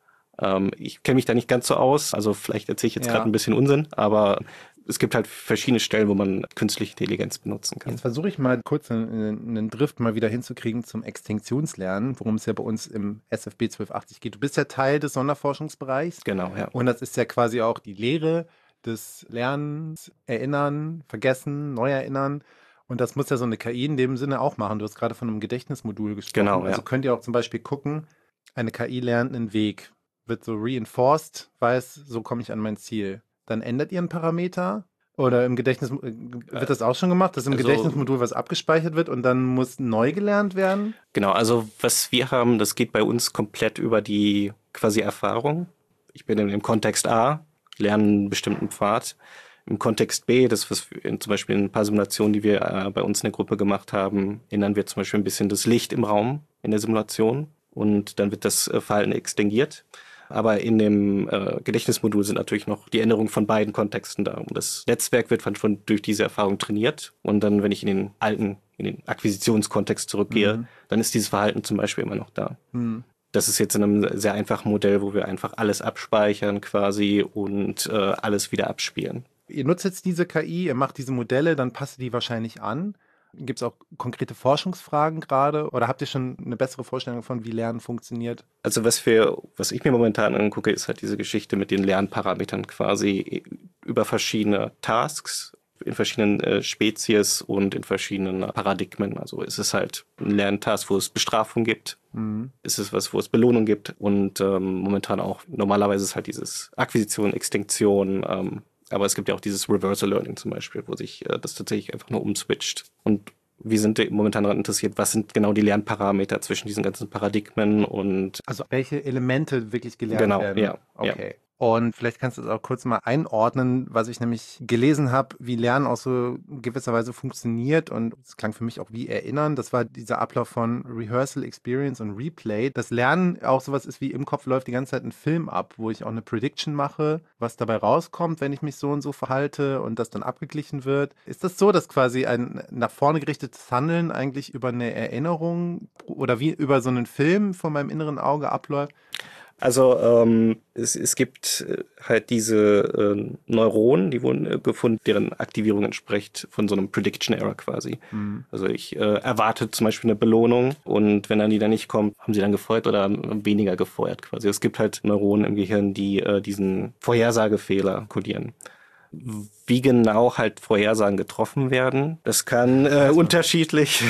Ich kenne mich da nicht ganz so aus, also vielleicht erzähle ich jetzt gerade ein bisschen Unsinn, aber es gibt halt verschiedene Stellen, wo man künstliche Intelligenz benutzen kann. Jetzt versuche ich mal kurz einen Drift mal wieder hinzukriegen zum Extinktionslernen, worum es ja bei uns im SFB 1280 geht. Du bist ja Teil des Sonderforschungsbereichs. Genau, ja. Und das ist ja quasi auch die Lehre des Lernens, Erinnern, Vergessen, Neuerinnern. Und das muss ja so eine KI in dem Sinne auch machen. Du hast gerade von einem Gedächtnismodul gesprochen. Genau, ja. Also könnt ihr auch zum Beispiel gucken, eine KI lernt einen Weg. wird so reinforced, weiß, so komme ich an mein Ziel. Dann ändert ihr einen Parameter? Oder im Gedächtnis wird das auch schon gemacht, dass im Gedächtnismodul was abgespeichert wird und dann muss neu gelernt werden? Genau, also was wir haben, das geht bei uns komplett über die quasi Erfahrung. Ich bin im Kontext A, lerne einen bestimmten Pfad. Im Kontext B, das was zum Beispiel in ein paar Simulationen, die wir bei uns in der Gruppe gemacht haben, ändern wir zum Beispiel ein bisschen das Licht im Raum in der Simulation und dann wird das Verhalten extinguiert. Aber in dem Gedächtnismodul sind natürlich noch die Änderungen von beiden Kontexten da. Und das Netzwerk wird durch diese Erfahrung trainiert. Und dann, wenn ich in den Akquisitionskontext zurückgehe, dann ist dieses Verhalten zum Beispiel immer noch da. Das ist jetzt in einem sehr einfachen Modell, wo wir einfach alles abspeichern quasi und alles wieder abspielen. Ihr nutzt jetzt diese KI, ihr macht diese Modelle, dann passt ihr die wahrscheinlich an. Gibt es auch konkrete Forschungsfragen gerade oder habt ihr schon eine bessere Vorstellung von, wie Lernen funktioniert? Also was ich mir momentan angucke, ist halt diese Geschichte mit den Lernparametern quasi über verschiedene Tasks in verschiedenen Spezies und in verschiedenen Paradigmen. Also ist es halt ein Lerntask, wo es Bestrafung gibt, ist es was, wo es Belohnung gibt und momentan auch normalerweise ist halt dieses Akquisition, Extinktion, aber es gibt ja auch dieses Reversal Learning zum Beispiel, wo sich das tatsächlich einfach nur umswitcht. Und wir sind momentan daran interessiert, was sind genau die Lernparameter zwischen diesen ganzen Paradigmen und... Also welche Elemente wirklich gelernt werden? Genau, ja. Okay. Ja. Und vielleicht kannst du es auch kurz mal einordnen, was ich nämlich gelesen habe, wie Lernen auch so in gewisser Weise funktioniert. Und es klang für mich auch wie Erinnern. Das war dieser Ablauf von Rehearsal, Experience und Replay. Das Lernen auch sowas ist wie im Kopf läuft die ganze Zeit ein Film ab, wo ich auch eine Prediction mache, was dabei rauskommt, wenn ich mich so und so verhalte und das dann abgeglichen wird. Ist das so, dass quasi ein nach vorne gerichtetes Handeln eigentlich über eine Erinnerung oder wie über so einen Film von meinem inneren Auge abläuft? Also es gibt halt diese Neuronen, die wurden gefunden, deren Aktivierung entspricht von so einem Prediction Error quasi. Also ich erwarte zum Beispiel eine Belohnung und wenn dann die dann nicht kommt, haben sie dann gefeuert oder weniger gefeuert quasi. Es gibt halt Neuronen im Gehirn, die diesen Vorhersagefehler kodieren. Wie genau halt Vorhersagen getroffen werden, das kann unterschiedlich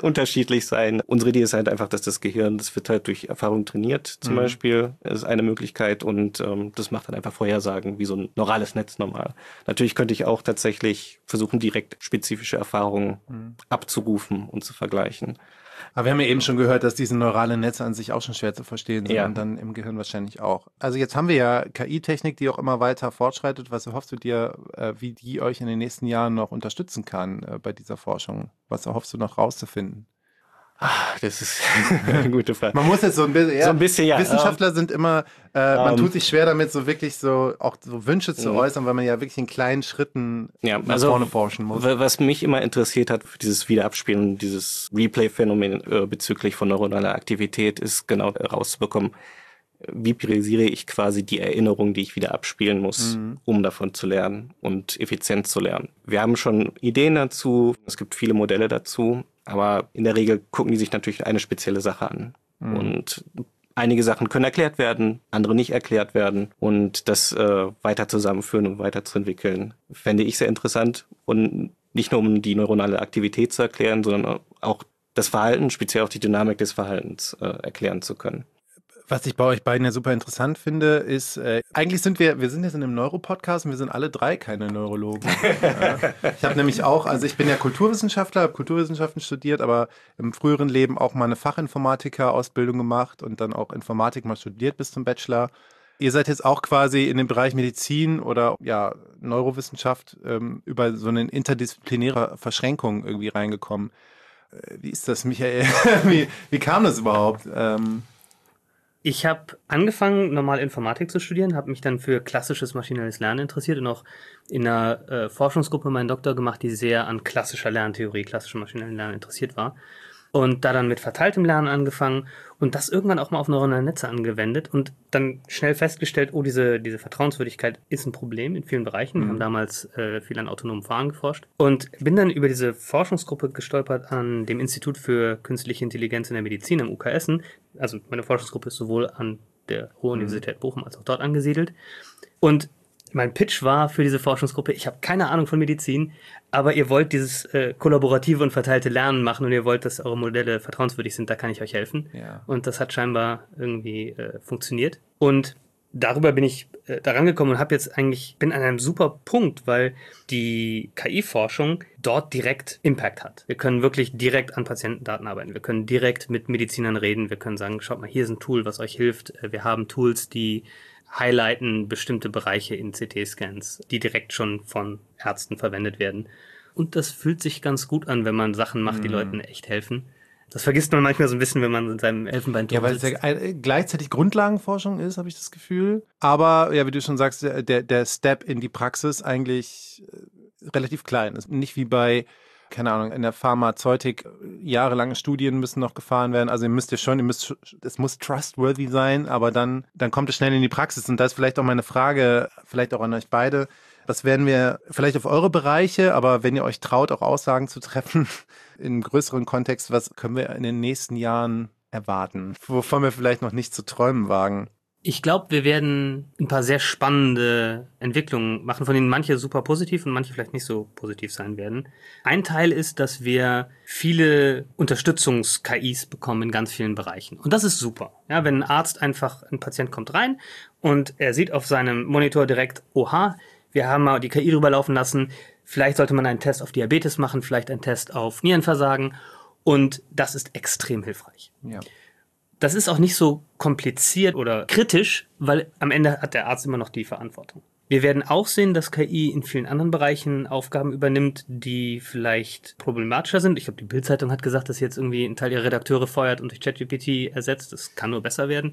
sein. Unsere Idee ist halt einfach, dass das Gehirn, das wird halt durch Erfahrung trainiert zum Beispiel, das ist eine Möglichkeit und das macht dann einfach Vorhersagen wie so ein neurales Netz normal. Natürlich könnte ich auch tatsächlich versuchen, direkt spezifische Erfahrungen abzurufen und zu vergleichen. Aber wir haben ja eben schon gehört, dass diese neuralen Netze an sich auch schon schwer zu verstehen sind und dann im Gehirn wahrscheinlich auch. Also jetzt haben wir ja KI-Technik, die auch immer weiter fortschreitet. Was erhoffst du dir, wie die euch in den nächsten Jahren noch unterstützen kann bei dieser Forschung? Was erhoffst du noch rauszufinden? Das ist eine gute Frage. Man muss jetzt so ein bisschen, ja. Wissenschaftler sind immer, man tut sich schwer damit, so wirklich so auch so Wünsche zu äußern, weil man ja wirklich in kleinen Schritten nach vorne forschen muss. Was mich immer interessiert hat für dieses Wiederabspielen, dieses Replay-Phänomen bezüglich von neuronaler Aktivität, ist genau herauszubekommen, wie priorisiere ich quasi die Erinnerung, die ich wieder abspielen muss, um davon zu lernen und effizient zu lernen. Wir haben schon Ideen dazu, es gibt viele Modelle dazu, aber in der Regel gucken die sich natürlich eine spezielle Sache an. Und einige Sachen können erklärt werden, andere nicht erklärt werden. Und das weiter zusammenführen und weiterzuentwickeln, fände ich sehr interessant. Und nicht nur, um die neuronale Aktivität zu erklären, sondern auch das Verhalten, speziell auch die Dynamik des Verhaltens erklären zu können. Was ich bei euch beiden ja super interessant finde, ist, eigentlich sind wir sind jetzt in einem Neuro-Podcast und wir sind alle drei keine Neurologen. Ich habe nämlich auch, also ich bin ja Kulturwissenschaftler, habe Kulturwissenschaften studiert, aber im früheren Leben auch mal eine Fachinformatiker-Ausbildung gemacht und dann auch Informatik mal studiert bis zum Bachelor. Ihr seid jetzt auch quasi in den Bereich Medizin oder ja Neurowissenschaft über so eine interdisziplinäre Verschränkung irgendwie reingekommen. Wie ist das, Michael? Wie kam das überhaupt? Ich habe angefangen, normal Informatik zu studieren, habe mich dann für klassisches maschinelles Lernen interessiert und auch in einer Forschungsgruppe meinen Doktor gemacht, die sehr an klassischer Lerntheorie, klassischem maschinellen Lernen interessiert war. Und da dann mit verteiltem Lernen angefangen und das irgendwann auch mal auf neuronale Netze angewendet und dann schnell festgestellt, oh, diese Vertrauenswürdigkeit ist ein Problem in vielen Bereichen. Wir haben damals viel an autonomem Fahren geforscht und bin dann über diese Forschungsgruppe gestolpert an dem Institut für Künstliche Intelligenz in der Medizin am UK Essen. Also meine Forschungsgruppe ist sowohl an der Ruhr-Universität Bochum als auch dort angesiedelt. Und mein Pitch war für diese Forschungsgruppe, ich habe keine Ahnung von Medizin, aber ihr wollt dieses kollaborative und verteilte Lernen machen und ihr wollt, dass eure Modelle vertrauenswürdig sind, da kann ich euch helfen. Ja. Und das hat scheinbar irgendwie funktioniert. Und darüber bin ich da rangekommen und bin an einem super Punkt, weil die KI-Forschung dort direkt Impact hat. Wir können wirklich direkt an Patientendaten arbeiten. Wir können direkt mit Medizinern reden. Wir können sagen, schaut mal, hier ist ein Tool, was euch hilft. Wir haben Tools, die highlighten bestimmte Bereiche in CT-Scans, die direkt schon von Ärzten verwendet werden. Und das fühlt sich ganz gut an, wenn man Sachen macht, die Leuten echt helfen. Das vergisst man manchmal so ein bisschen, wenn man in seinem Elfenbeinturm sitzt. Ja, weil es ja gleichzeitig Grundlagenforschung ist, habe ich das Gefühl. Aber, ja, wie du schon sagst, der Step in die Praxis eigentlich relativ klein ist. Nicht wie bei, keine Ahnung, in der Pharmazeutik jahrelange Studien müssen noch gefahren werden. Also es muss trustworthy sein, aber dann kommt es schnell in die Praxis. Und da ist vielleicht auch meine Frage, vielleicht auch an euch beide. Was werden wir vielleicht auf eure Bereiche, aber wenn ihr euch traut, auch Aussagen zu treffen, im größeren Kontext, was können wir in den nächsten Jahren erwarten, wovon wir vielleicht noch nicht zu träumen wagen? Ich glaube, wir werden ein paar sehr spannende Entwicklungen machen, von denen manche super positiv und manche vielleicht nicht so positiv sein werden. Ein Teil ist, dass wir viele Unterstützungs-KIs bekommen in ganz vielen Bereichen. Und das ist super. Ja, wenn ein Patient kommt rein und er sieht auf seinem Monitor direkt, oha, wir haben mal die KI drüber laufen lassen, vielleicht sollte man einen Test auf Diabetes machen, vielleicht einen Test auf Nierenversagen und das ist extrem hilfreich. Ja. Das ist auch nicht so kompliziert oder kritisch, weil am Ende hat der Arzt immer noch die Verantwortung. Wir werden auch sehen, dass KI in vielen anderen Bereichen Aufgaben übernimmt, die vielleicht problematischer sind. Ich glaube, die Bild-Zeitung hat gesagt, dass sie jetzt irgendwie einen Teil ihrer Redakteure feuert und durch ChatGPT ersetzt. Das kann nur besser werden.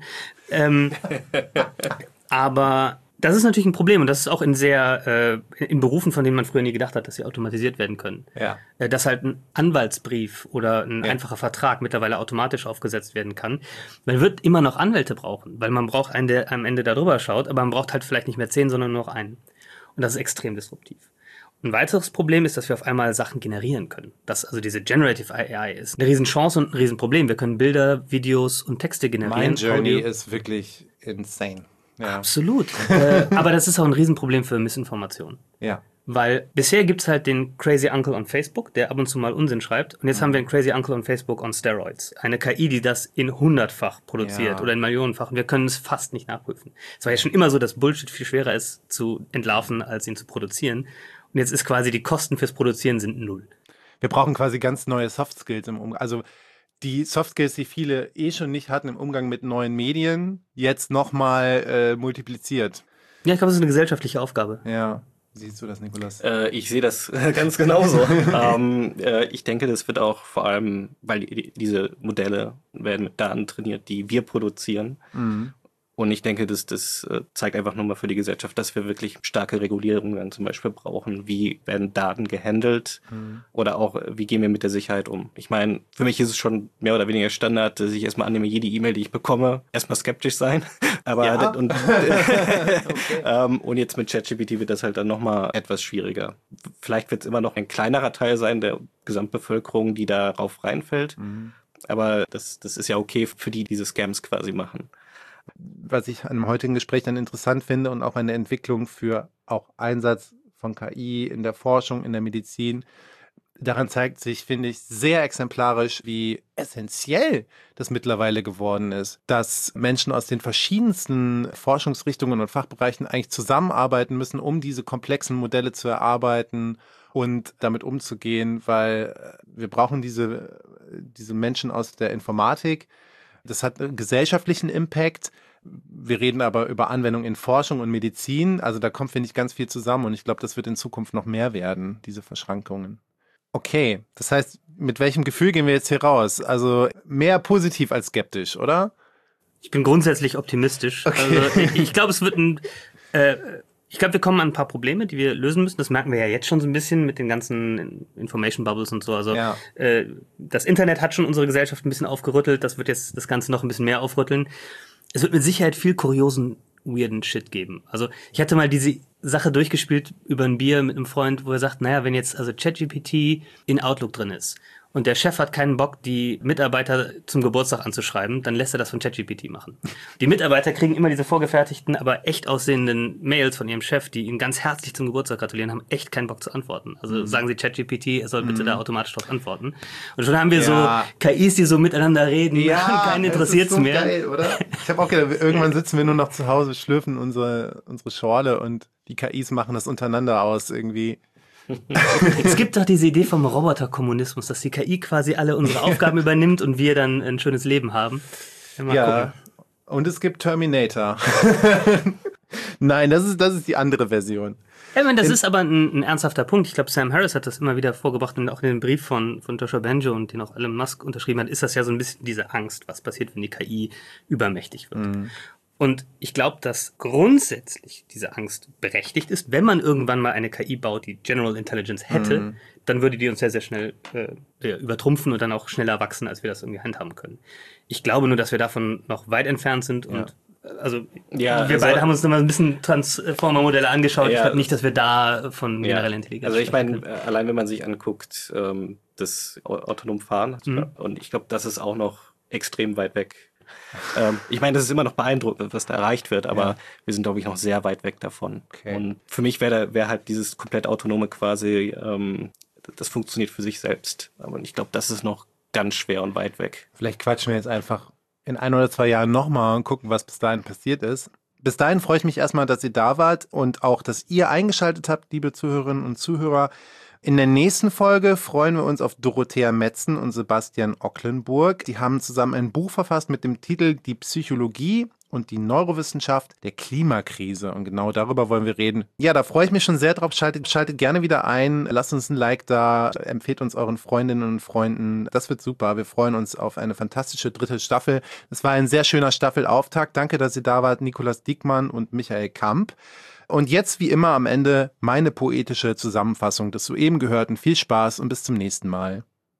Aber das ist natürlich ein Problem und das ist auch in Berufen, von denen man früher nie gedacht hat, dass sie automatisiert werden können. Ja. Dass halt ein Anwaltsbrief oder ein einfacher Vertrag mittlerweile automatisch aufgesetzt werden kann. Man wird immer noch Anwälte brauchen, weil man braucht einen, der am Ende da drüber schaut, aber man braucht halt vielleicht nicht mehr 10, sondern nur noch einen. Und das ist extrem disruptiv. Ein weiteres Problem ist, dass wir auf einmal Sachen generieren können. Also diese Generative AI ist eine Riesenchance und ein Riesenproblem. Wir können Bilder, Videos und Texte generieren. Midjourney ist wirklich insane. Ja. Absolut. Aber das ist auch ein Riesenproblem für Missinformation. Ja. Weil bisher gibt's halt den Crazy Uncle on Facebook, der ab und zu mal Unsinn schreibt. Und jetzt haben wir einen Crazy Uncle on Facebook on Steroids. Eine KI, die das in 100-fach produziert oder in Millionenfach. Und wir können es fast nicht nachprüfen. Es war ja schon immer so, dass Bullshit viel schwerer ist zu entlarven, als ihn zu produzieren. Und jetzt ist quasi die Kosten fürs Produzieren sind 0. Wir brauchen quasi ganz neue Soft Skills im Umgang. Also die Soft Skills, die viele schon nicht hatten im Umgang mit neuen Medien, jetzt nochmal multipliziert. Ja, ich glaube, das ist eine gesellschaftliche Aufgabe. Ja. Siehst du das, Nikolas? Ich sehe das ganz genauso. Ich denke, das wird auch vor allem, weil diese Modelle werden mit Daten trainiert, die wir produzieren. Mhm. Und ich denke, das zeigt einfach nur mal für die Gesellschaft, dass wir wirklich starke Regulierungen dann zum Beispiel brauchen. Wie werden Daten gehandelt? Oder auch, wie gehen wir mit der Sicherheit um? Ich meine, für mich ist es schon mehr oder weniger Standard, dass ich erstmal annehme, jede E-Mail, die ich bekomme, erstmal skeptisch sein. Aber ja. Und jetzt mit ChatGPT wird das halt dann nochmal etwas schwieriger. Vielleicht wird es immer noch ein kleinerer Teil sein der Gesamtbevölkerung, die darauf reinfällt. Mhm. Aber das ist ja okay für die diese Scams quasi machen. Was ich an dem heutigen Gespräch dann interessant finde und auch eine Entwicklung für auch Einsatz von KI in der Forschung, in der Medizin, daran zeigt sich, finde ich, sehr exemplarisch, wie essentiell das mittlerweile geworden ist, dass Menschen aus den verschiedensten Forschungsrichtungen und Fachbereichen eigentlich zusammenarbeiten müssen, um diese komplexen Modelle zu erarbeiten und damit umzugehen, weil wir brauchen diese Menschen aus der Informatik. Das hat einen gesellschaftlichen Impact. Wir reden aber über Anwendung in Forschung und Medizin. Also da kommt, finde ich, ganz viel zusammen. Und ich glaube, das wird in Zukunft noch mehr werden, diese Verschrankungen. Okay, das heißt, mit welchem Gefühl gehen wir jetzt hier raus? Also mehr positiv als skeptisch, oder? Ich bin grundsätzlich optimistisch. Okay. Also ich glaube, wir kommen an ein paar Probleme, die wir lösen müssen. Das merken wir ja jetzt schon so ein bisschen mit den ganzen Information Bubbles und so. Also ja. Das Internet hat schon unsere Gesellschaft ein bisschen aufgerüttelt. Das wird jetzt das Ganze noch ein bisschen mehr aufrütteln. Es wird mit Sicherheit viel kuriosen, weirden Shit geben. Also ich hatte mal diese Sache durchgespielt über ein Bier mit einem Freund, wo er sagt, naja, wenn jetzt also ChatGPT in Outlook drin ist und der Chef hat keinen Bock, die Mitarbeiter zum Geburtstag anzuschreiben, dann lässt er das von ChatGPT machen. Die Mitarbeiter kriegen immer diese vorgefertigten, aber echt aussehenden Mails von ihrem Chef, die ihn ganz herzlich zum Geburtstag gratulieren, haben echt keinen Bock zu antworten. Also sagen sie ChatGPT, er soll bitte da automatisch drauf antworten. Und schon haben wir so KIs, die so miteinander reden, und keinen interessiert's so mehr. Geil, oder? Ich habe auch gedacht, irgendwann sitzen wir nur noch zu Hause, schlürfen unsere Schorle und die KIs machen das untereinander aus irgendwie. Es gibt doch diese Idee vom Roboterkommunismus, dass die KI quasi alle unsere Aufgaben übernimmt und wir dann ein schönes Leben haben. Mal gucken. Und es gibt Terminator. Nein, das ist die andere Version. Ich meine, das ist aber ein ernsthafter Punkt. Ich glaube, Sam Harris hat das immer wieder vorgebracht und auch in dem Brief von Joshua Bengio und den auch Elon Musk unterschrieben hat, ist das ja so ein bisschen diese Angst, was passiert, wenn die KI übermächtig wird. Und ich glaube, dass grundsätzlich diese Angst berechtigt ist. Wenn man irgendwann mal eine KI baut, die General Intelligence hätte, dann würde die uns sehr, sehr schnell übertrumpfen und dann auch schneller wachsen, als wir das irgendwie handhaben können. Ich glaube nur, dass wir davon noch weit entfernt sind und wir beide haben uns noch mal ein bisschen Transformer-Modelle angeschaut. Ich glaube nicht, dass wir da von genereller Intelligenz Also ich meine, allein wenn man sich anguckt, das autonom Fahren, und ich glaube, das ist auch noch extrem weit weg. Ich meine, das ist immer noch beeindruckend, was da erreicht wird, aber wir sind, glaube ich, noch sehr weit weg davon. Okay. Und für mich wäre halt dieses komplett Autonome quasi, das funktioniert für sich selbst. Aber ich glaube, das ist noch ganz schwer und weit weg. Vielleicht quatschen wir jetzt einfach in 1 oder 2 Jahren nochmal und gucken, was bis dahin passiert ist. Bis dahin freue ich mich erstmal, dass ihr da wart und auch, dass ihr eingeschaltet habt, liebe Zuhörerinnen und Zuhörer. In der nächsten Folge freuen wir uns auf Dorothea Metzen und Sebastian Ocklenburg. Die haben zusammen ein Buch verfasst mit dem Titel Die Psychologie und die Neurowissenschaft der Klimakrise. Und genau darüber wollen wir reden. Ja, da freue ich mich schon sehr drauf. Schaltet gerne wieder ein. Lasst uns ein Like da. Empfehlt uns euren Freundinnen und Freunden. Das wird super. Wir freuen uns auf eine fantastische 3. Staffel. Es war ein sehr schöner Staffelauftakt. Danke, dass ihr da wart, Nikolaus Diekmann und Michael Kamp. Und jetzt wie immer am Ende meine poetische Zusammenfassung des soeben Gehörten. Viel Spaß und bis zum nächsten Mal.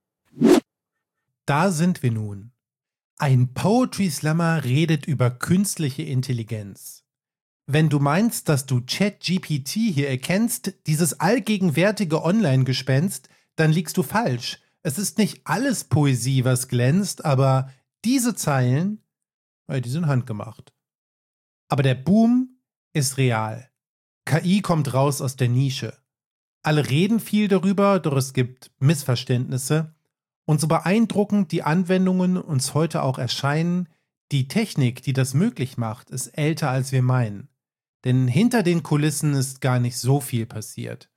Da sind wir nun. Ein Poetry Slammer redet über künstliche Intelligenz. Wenn du meinst, dass du ChatGPT hier erkennst, dieses allgegenwärtige Online-Gespenst, dann liegst du falsch. Es ist nicht alles Poesie, was glänzt, aber diese Zeilen, die sind handgemacht. Aber der Boom ist real. KI kommt raus aus der Nische. Alle reden viel darüber, doch es gibt Missverständnisse. Und so beeindruckend die Anwendungen uns heute auch erscheinen, die Technik, die das möglich macht, ist älter als wir meinen. Denn hinter den Kulissen ist gar nicht so viel passiert.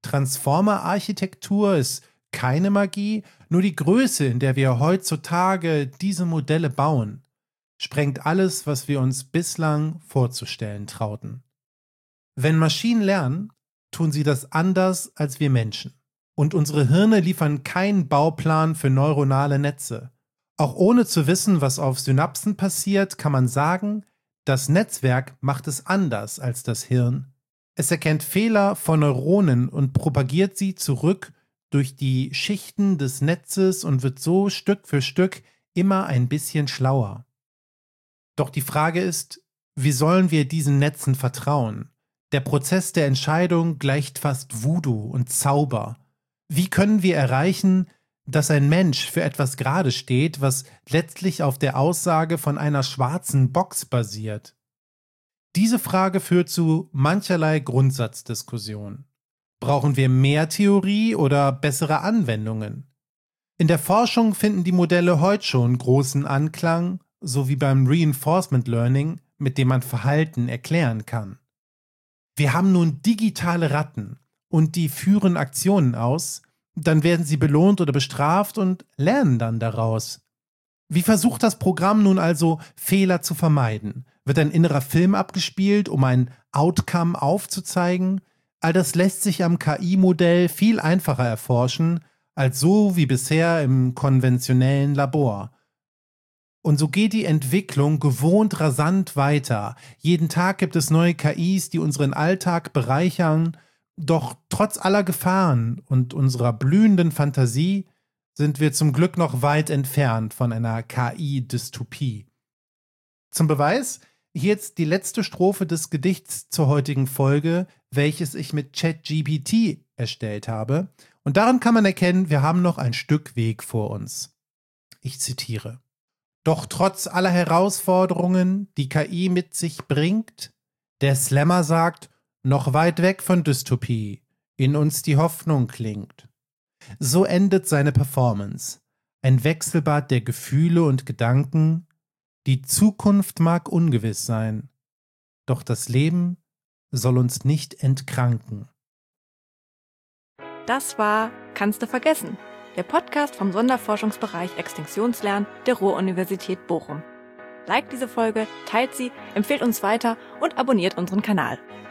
Transformer-Architektur ist keine Magie, nur die Größe, in der wir heutzutage diese Modelle bauen, sprengt alles, was wir uns bislang vorzustellen trauten. Wenn Maschinen lernen, tun sie das anders als wir Menschen. Und unsere Hirne liefern keinen Bauplan für neuronale Netze. Auch ohne zu wissen, was auf Synapsen passiert, kann man sagen, das Netzwerk macht es anders als das Hirn. Es erkennt Fehler von Neuronen und propagiert sie zurück durch die Schichten des Netzes und wird so Stück für Stück immer ein bisschen schlauer. Doch die Frage ist, wie sollen wir diesen Netzen vertrauen? Der Prozess der Entscheidung gleicht fast Voodoo und Zauber. Wie können wir erreichen, dass ein Mensch für etwas gerade steht, was letztlich auf der Aussage von einer schwarzen Box basiert? Diese Frage führt zu mancherlei Grundsatzdiskussionen. Brauchen wir mehr Theorie oder bessere Anwendungen? In der Forschung finden die Modelle heute schon großen Anklang, so wie beim Reinforcement Learning, mit dem man Verhalten erklären kann. Wir haben nun digitale Ratten und die führen Aktionen aus, dann werden sie belohnt oder bestraft und lernen dann daraus. Wie versucht das Programm nun also, Fehler zu vermeiden? Wird ein innerer Film abgespielt, um ein Outcome aufzuzeigen? All das lässt sich am KI-Modell viel einfacher erforschen, als so wie bisher im konventionellen Labor. Und so geht die Entwicklung gewohnt rasant weiter. Jeden Tag gibt es neue KIs, die unseren Alltag bereichern. Doch trotz aller Gefahren und unserer blühenden Fantasie sind wir zum Glück noch weit entfernt von einer KI-Dystopie. Zum Beweis hier jetzt die letzte Strophe des Gedichts zur heutigen Folge, welches ich mit ChatGPT erstellt habe. Und daran kann man erkennen, wir haben noch ein Stück Weg vor uns. Ich zitiere: Doch trotz aller Herausforderungen, die KI mit sich bringt, der Slammer sagt, noch weit weg von Dystopie, in uns die Hoffnung klingt. So endet seine Performance. Ein Wechselbad der Gefühle und Gedanken. Die Zukunft mag ungewiss sein, doch das Leben soll uns nicht entkranken. Das war Kannst du vergessen? Der Podcast vom Sonderforschungsbereich Extinktionslernen der Ruhr-Universität Bochum. Liked diese Folge, teilt sie, empfehlt uns weiter und abonniert unseren Kanal.